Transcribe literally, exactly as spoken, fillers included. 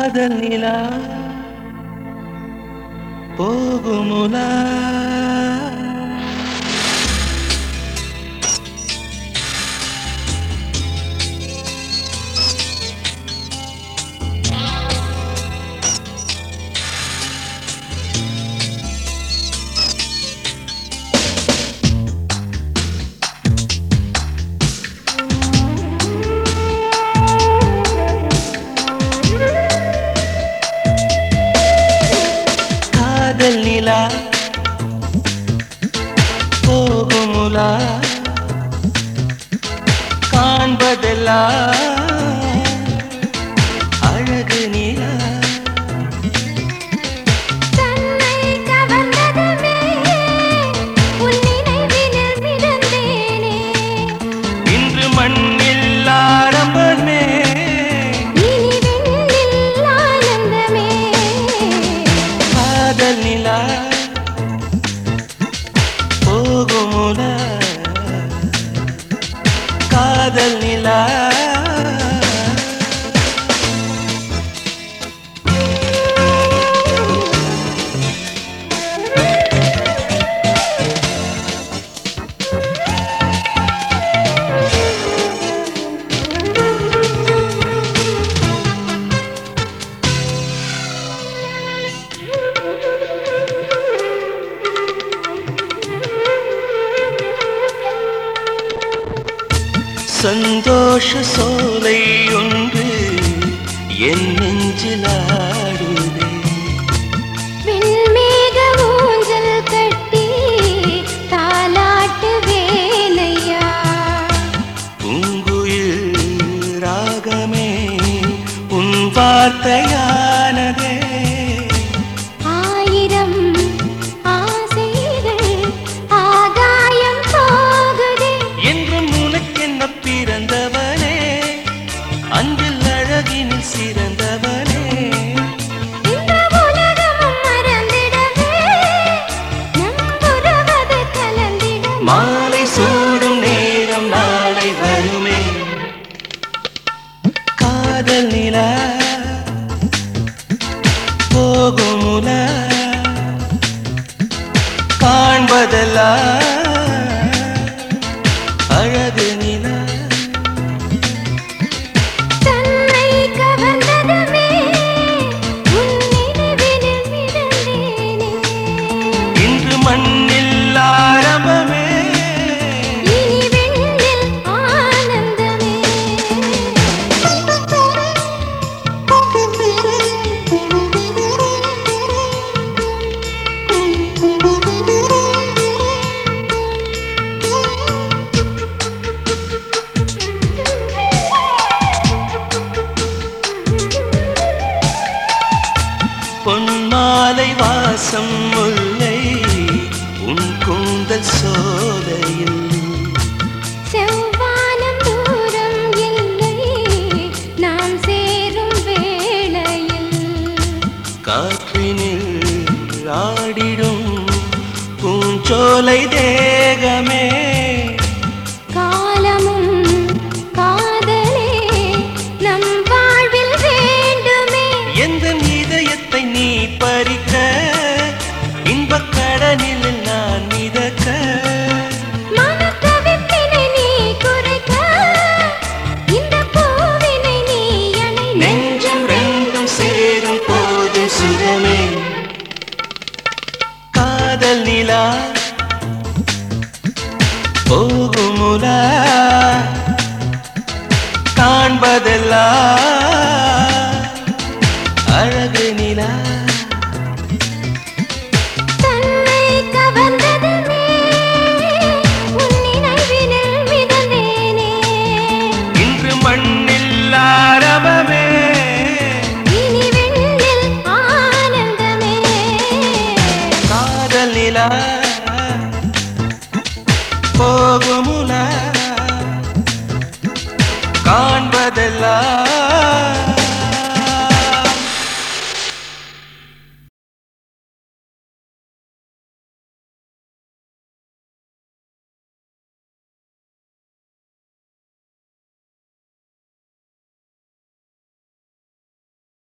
காதல் நிலா போகுமுலா காதல் நிலா போகுமுலா காண்பதெல்லாம் அழகு நிலா இன்று மண்ணில் ஆரம்பமே காதல் நிலா போகுமுலா காதல் நிலா சந்தோஷ சோலை ஒன்று என் நெஞ்சில் ஆடுதே வெண்மேக ஊஞ்சல் கட்டி தாலாட்டு வேலையா பூங்குயில் ராகமே உன் வார்த்தையானதே ஆயிரம் ஆசைகள் ஆகாயம் போகுதே என்றும் உனக்கென்ன பிறந்தவனே அன்பில் அழகினில் சிறந்தவனே இந்த உலகமும் மறந்திடவே நம்புறவது கலந்திட மாலை சூடும் நேரம் நாளை வருமே காதல் நிலா போகுமுலா காண்பதெல்லாம் அழகு நிலா தன்னை கவர்ந்ததுமே உன் நினைவினில் மிதந்தேனே இன்று மண்ணில் ஆரம்பமே இனி வெண்ணில் ஆனந்தமே பொன்மாலை வாசம் முல்லை உன் கூந்தல் சோலையில் செவ்வானம் தூரம் இல்லை நாம் சேரும் வேளையில் காற்றினில் ஆடிடும் பூஞ்சோலை தேகமே காலமும் காதலே நம் வாழ்வில் வேண்டுமே எந்த இதயத்தை நீ பறிக்க இன்பக் கடலில் நான் மிதக்க மனத்தவிப்பினை நீ குறைக்க இந்த பூவினை நீ அணை நெஞ்சம் ரெண்டும் சேரும் போது சுகமே காதல் நிலா போகுமுலா காண்பதெல்லாம்